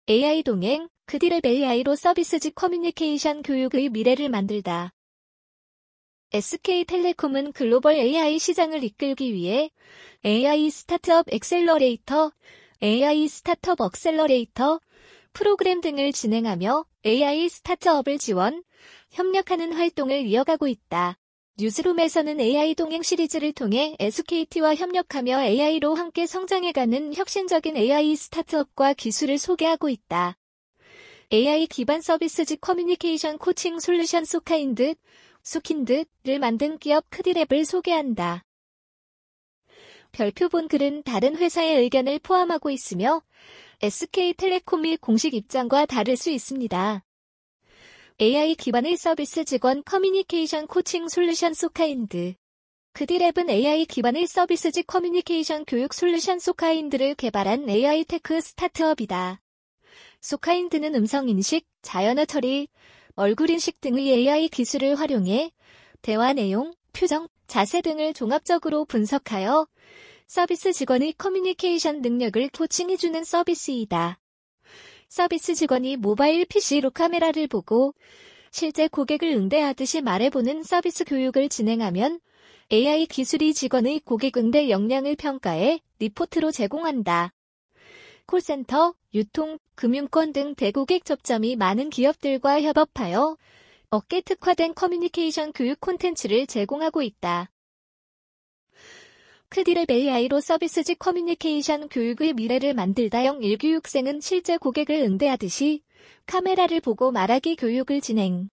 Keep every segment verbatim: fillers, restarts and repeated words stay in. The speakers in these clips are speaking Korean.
에이아이 동행, 크디랩 에이아이로 서비스지 커뮤니케이션 교육의 미래를 만들다. 에스케이텔레콤은 글로벌 에이아이 시장을 이끌기 위해 에이아이 스타트업 엑셀러레이터, 에이아이 스타트업 억셀러레이터 프로그램 등을 진행하며 에이아이 스타트업을 지원, 협력하는 활동을 이어가고 있다. 뉴스룸에서는 에이아이 동행 시리즈를 통해 에스케이티와 협력하며 에이아이로 함께 성장해가는 혁신적인 에이아이 스타트업과 기술을 소개하고 있다. 에이아이 기반 서비스지 커뮤니케이션 코칭 솔루션 소카인드, 소킨드를 만든 기업 크디랩을 소개한다. 별표 본 글은 다른 회사의 의견을 포함하고 있으며 에스케이텔레콤의 공식 입장과 다를 수 있습니다. 에이아이 기반의 서비스 직원 커뮤니케이션 코칭 솔루션 소카인드. 크디랩은 에이아이 기반의 서비스지 커뮤니케이션 교육 솔루션 소카인드를 개발한 에이아이 테크 스타트업이다. 소카인드는 음성인식, 자연어 처리, 얼굴인식 등의 에이아이 기술을 활용해 대화 내용, 표정, 자세 등을 종합적으로 분석하여 서비스 직원의 커뮤니케이션 능력을 코칭해주는 서비스이다. 서비스 직원이 모바일 피씨로 카메라를 보고 실제 고객을 응대하듯이 말해보는 서비스 교육을 진행하면 에이아이 기술이 직원의 고객 응대 역량을 평가해 리포트로 제공한다. 콜센터, 유통, 금융권 등 대고객 접점이 많은 기업들과 협업하여 업계 특화된 커뮤니케이션 교육 콘텐츠를 제공하고 있다. 크디랩 에이아이로 서비스지 커뮤니케이션 교육의 미래를 만들다 영일 교육생은 실제 고객을 응대하듯이 카메라를 보고 말하기 교육을 진행.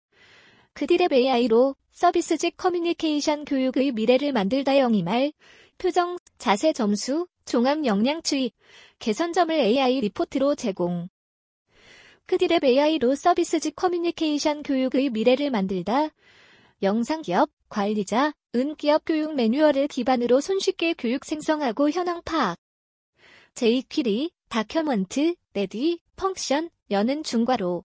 크디랩 에이아이로 서비스지 커뮤니케이션 교육의 미래를 만들다 영이 말, 표정, 자세 점수, 종합 역량 추이, 개선점을 에이아이 리포트로 제공. 크디랩 에이아이로 서비스지 커뮤니케이션 교육의 미래를 만들다 영상기업, 관리자, 은기업 교육 매뉴얼을 기반으로 손쉽게 교육 생성하고 현황 파악. 제이퀴리, 다큐먼트, 레디, 펑션, 여는 중괄호.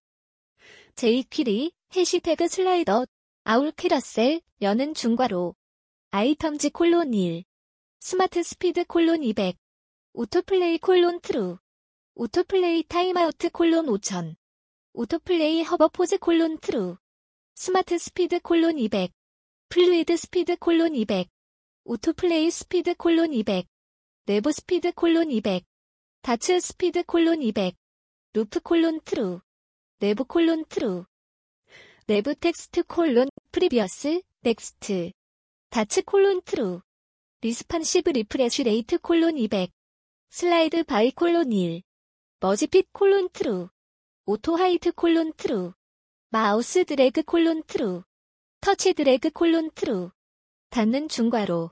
제이퀴리, 해시태그 슬라이더, 아울 캐러셀, 여는 중괄호. 아이텀즈 콜론 일. 스마트 스피드 콜론 이백. 오토플레이 콜론 트루. 오토플레이 타임아우트 콜론 오천. 오토플레이 허버포즈 콜론 트루. 스마트 스피드 콜론 이백. 플루이드 스피드 콜론 이백. 오토플레이 스피드 콜론 이백. 내부 스피드 콜론 이백. 다츠 스피드 콜론 이백. 루프 콜론 트루. 내부 콜론 트루. 내부 텍스트 콜론 프리비어스 넥스트. 다츠 콜론 트루. 리스판시브 리프레쉬 레이트 콜론 이백. 슬라이드 바이 콜론 일. 머지핏 콜론 트루. 오토 하이트 콜론 트루. 마우스 드래그 콜론 트루. 터치 드래그 콜론 트루. 닫는 중괄호.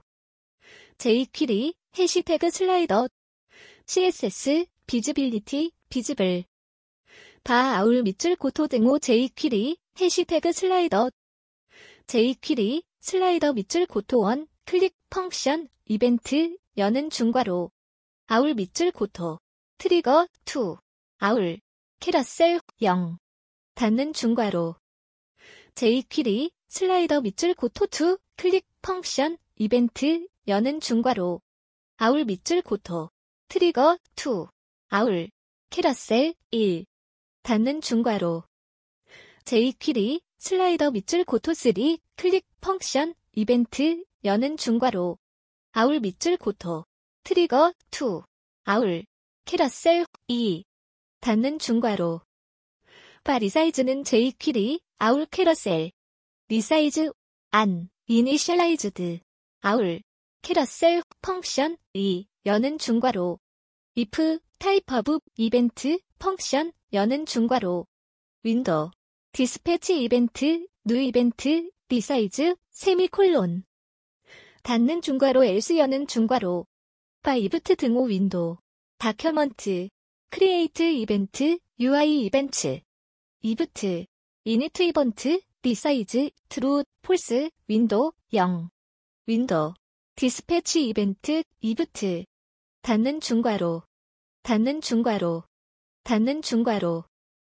제이퀴리, 해시태그 슬라이더. 씨에스에스, 비즈빌리티, 비즈블. 바 아울 밑줄 고토 등호 제이퀴리, 해시태그 슬라이더. 제이퀴리, 슬라이더 밑줄 고토 원, 클릭, 펑션, 이벤트, 여는 중괄호. 아울 밑줄 고토. 트리거, 투. 아울. 캐러셀, 영. 닫는 중괄호. 제이퀴리, 슬라이더 밑줄 고토 투, 클릭, 펑션, 이벤트, 여는 중괄호. 아울 밑줄 고토. 트리거, 투. 아울. 캐러셀, 일. 닫는 중괄호. 제이퀴리, 슬라이더 밑줄 고토 쓰리, 클릭, 펑션, 이벤트, 여는 중괄호. 아울 밑줄 고토. 트리거, 투. 아울. 캐러셀, 이. 닫는 중괄호. 바 리사이즈는 제이퀴리, 아울 캐러셀. 리사이즈, 안, 이니셜라이즈드. 아울. 캐러셀, 펑션, 이, 여는 중괄호. if, 타입 오브, 이벤트, 펑션, 여는 중괄호. 윈도. 디스패치 이벤트, 뉴 이벤트, 리사이즈, 세미콜론. 닫는 중괄호 else 여는 중괄호. 바 이브트 등호 윈도. 다큐먼트. 크리에이트 이벤트, 유아이 이벤트. 이브트. 이니트 이번트, 리사이즈, 트루, 폴스, 윈도, 영. 윈도. 디스패치 이벤트, 이브트. 닫는 중괄호. 닫는 중괄호. 닫는 중괄호.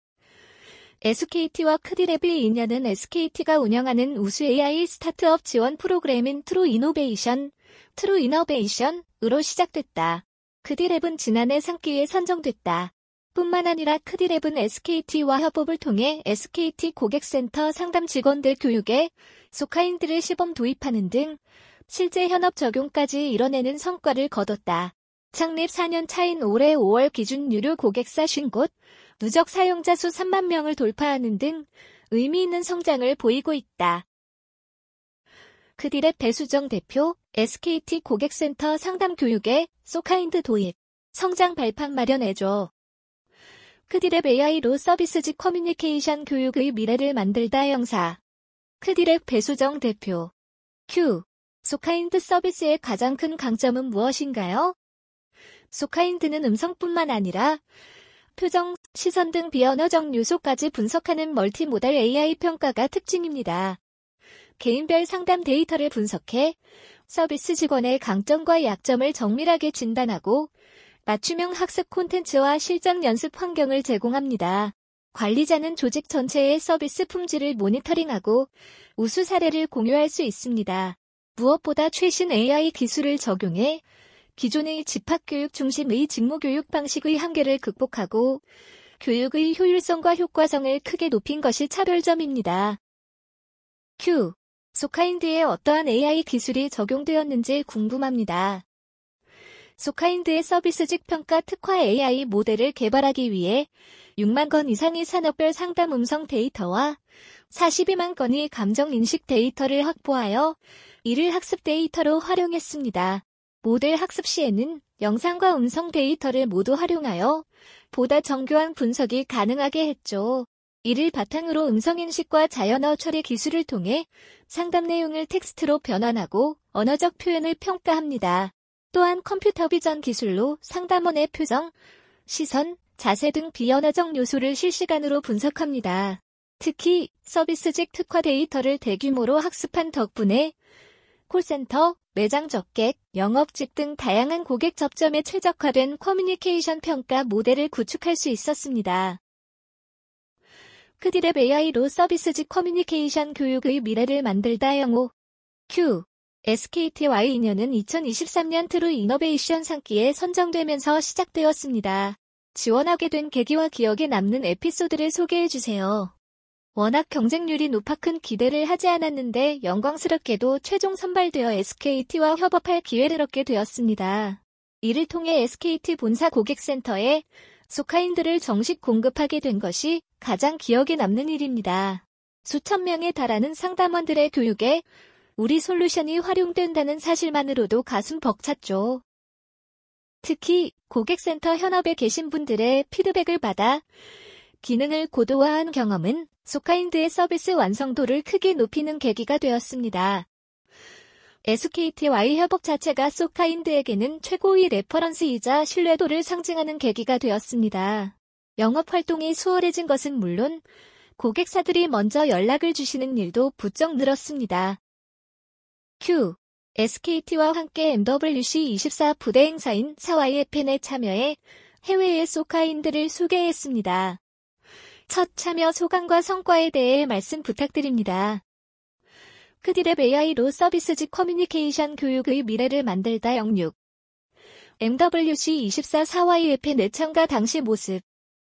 에스케이티와 크디랩의 인연은 에스케이티가 운영하는 우수 에이아이 스타트업 지원 프로그램인 트루 이노베이션, 트루 이노베이션으로 시작됐다. 크디랩은 지난해 상기에 선정됐다. 뿐만 아니라 크디랩은 에스케이티와 협업을 통해 에스케이티 고객센터 상담 직원들 교육에 소카인드를 시범 도입하는 등 실제 현업 적용까지 이뤄내는 성과를 거뒀다. 창립 사 년 차인 올해 오월 기준 유료 고객사 오십 곳, 누적 사용자 수 삼만 명을 돌파하는 등 의미 있는 성장을 보이고 있다. 크디랩 배수정 대표, 에스케이티 고객센터 상담 교육에 소카인드 도입, 성장 발판 마련해줘. 크디랩 에이아이로 서비스직 커뮤니케이션 교육의 미래를 만들다 영사. 크디랩 배수정 대표. Q. 소카인드 서비스의 가장 큰 강점은 무엇인가요? 소카인드는 음성뿐만 아니라 표정, 시선 등 비언어적 요소까지 분석하는 멀티모달 에이아이 평가가 특징입니다. 개인별 상담 데이터를 분석해 서비스 직원의 강점과 약점을 정밀하게 진단하고 맞춤형 학습 콘텐츠와 실전 연습 환경을 제공합니다. 관리자는 조직 전체의 서비스 품질을 모니터링하고 우수 사례를 공유할 수 있습니다. 무엇보다 최신 에이아이 기술을 적용해 기존의 집합교육 중심의 직무교육 방식의 한계를 극복하고 교육의 효율성과 효과성을 크게 높인 것이 차별점입니다. Q. 소카인드에 어떠한 에이아이 기술이 적용되었는지 궁금합니다. 소카인드의 서비스직 평가 특화 에이아이 모델을 개발하기 위해 육만 건 이상의 산업별 상담 음성 데이터와 사십이만 건의 감정 인식 데이터를 확보하여 이를 학습 데이터로 활용했습니다. 모델 학습 시에는 영상과 음성 데이터를 모두 활용하여 보다 정교한 분석이 가능하게 했죠. 이를 바탕으로 음성인식과 자연어 처리 기술을 통해 상담 내용을 텍스트로 변환하고 언어적 표현을 평가합니다. 또한 컴퓨터 비전 기술로 상담원의 표정, 시선, 자세 등 비언어적 요소를 실시간으로 분석합니다. 특히 서비스직 특화 데이터를 대규모로 학습한 덕분에 콜센터, 매장 접객, 영업직 등 다양한 고객 접점에 최적화된 커뮤니케이션 평가 모델을 구축할 수 있었습니다. 크디랩 에이아이로 서비스직 커뮤니케이션 교육의 미래를 만들다 영호. Q. 에스케이티와의 인연은 이천이십삼 년 트루 이노베이션 상기에 선정되면서 시작되었습니다. 지원하게 된 계기와 기억에 남는 에피소드를 소개해주세요. 워낙 경쟁률이 높아 큰 기대를 하지 않았는데 영광스럽게도 최종 선발되어 에스케이티와 협업할 기회를 얻게 되었습니다. 이를 통해 에스케이티 본사 고객센터에 소카인드를 정식 공급하게 된 것이 가장 기억에 남는 일입니다. 수천 명에 달하는 상담원들의 교육에 우리 솔루션이 활용된다는 사실만으로도 가슴 벅찼죠. 특히 고객센터 현업에 계신 분들의 피드백을 받아 기능을 고도화한 경험은 소카인드의 서비스 완성도를 크게 높이는 계기가 되었습니다. 에스케이티와의 협업 자체가 소카인드에게는 최고의 레퍼런스이자 신뢰도를 상징하는 계기가 되었습니다. 영업 활동이 수월해진 것은 물론 고객사들이 먼저 연락을 주시는 일도 부쩍 늘었습니다. Q. 에스케이티와 함께 엠더블유씨 이십사 부대 행사인 사와이에펜에 참여해 해외의 소카인드를 소개했습니다. 첫 참여 소감과 성과에 대해 말씀 부탁드립니다. 크디랩 에이아이로 서비스직 커뮤니케이션 교육의 미래를 만들다 영육. 엠더블유씨 이십사 사와이에펜 참가 당시 모습.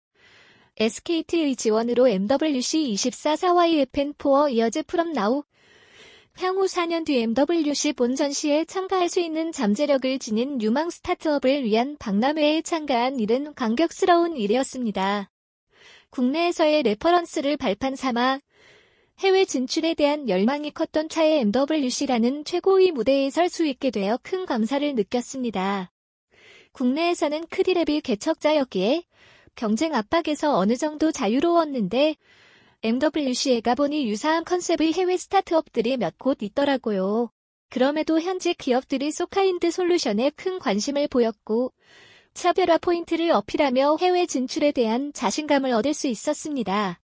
에스케이티의 지원으로 엠더블유씨 이십사 사와이에펜 포어 이어즈 프롬 나우. 향후 사 년 뒤 엠더블유씨 본 전시에 참가할 수 있는 잠재력을 지닌 유망 스타트업을 위한 박람회에 참가한 일은 감격스러운 일이었습니다. 국내에서의 레퍼런스를 발판 삼아 해외 진출에 대한 열망이 컸던 차에 엠더블유씨라는 최고의 무대에 설 수 있게 되어 큰 감사를 느꼈습니다. 국내에서는 크디랩이 개척자였기에 경쟁 압박에서 어느 정도 자유로웠는데 엠더블유씨에 가보니 유사한 컨셉의 해외 스타트업들이 몇 곳 있더라고요. 그럼에도 현지 기업들이 소카인드 솔루션에 큰 관심을 보였고 차별화 포인트를 어필하며 해외 진출에 대한 자신감을 얻을 수 있었습니다.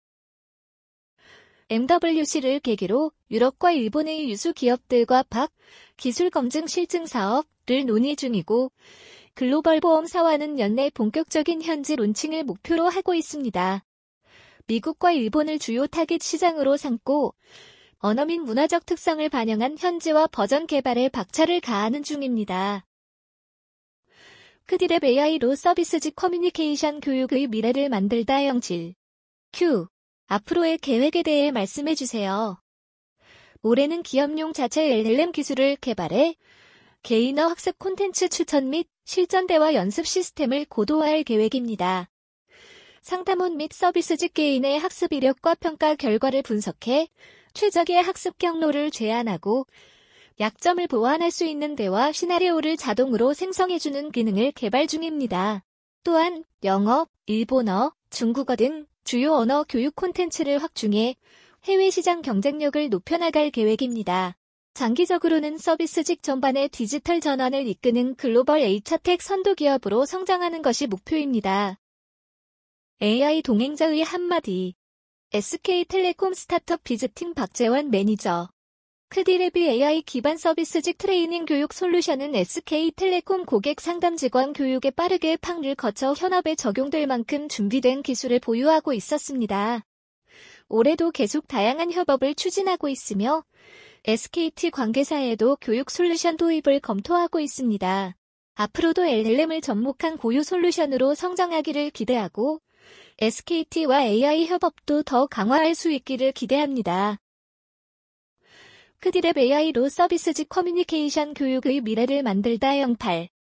엠더블유씨를 계기로 유럽과 일본의 유수 기업들과 박, 기술 검증 실증 사업을 논의 중이고 글로벌 보험사와는 연내 본격적인 현지 론칭을 목표로 하고 있습니다. 미국과 일본을 주요 타깃 시장으로 삼고 언어 및 문화적 특성을 반영한 현지화 버전 개발에 박차를 가하는 중입니다. 크디랩 에이아이로 서비스직 커뮤니케이션 교육의 미래를 만들다. 영칠. Q. 앞으로의 계획에 대해 말씀해주세요. 올해는 기업용 자체 엘엘엠 기술을 개발해 개인어 학습 콘텐츠 추천 및 실전 대화 연습 시스템을 고도화할 계획입니다. 상담원 및 서비스직 개인의 학습 이력과 평가 결과를 분석해 최적의 학습 경로를 제안하고 약점을 보완할 수 있는 대화 시나리오를 자동으로 생성해주는 기능을 개발 중입니다. 또한 영어, 일본어, 중국어 등 주요 언어 교육 콘텐츠를 확충해 해외 시장 경쟁력을 높여나갈 계획입니다. 장기적으로는 서비스직 전반의 디지털 전환을 이끄는 글로벌 에이처텍 선도 기업으로 성장하는 것이 목표입니다. 에이아이 동행자의 한마디. 에스케이텔레콤 스타트업 비즈팀 박재원 매니저. 크디랩이 에이아이 기반 서비스직 트레이닝 교육 솔루션은 에스케이텔레콤 고객 상담 직원 교육에 빠르게 팡을 거쳐 현업에 적용될 만큼 준비된 기술을 보유하고 있었습니다. 올해도 계속 다양한 협업을 추진하고 있으며 에스케이티 관계사에도 교육 솔루션 도입을 검토하고 있습니다. 앞으로도 엘엘엠을 접목한 고유 솔루션으로 성장하기를 기대하고 에스케이티와 에이아이 협업도 더 강화할 수 있기를 기대합니다. 크디랩 에이아이로 서비스직 커뮤니케이션 교육의 미래를 만들다. 영팔.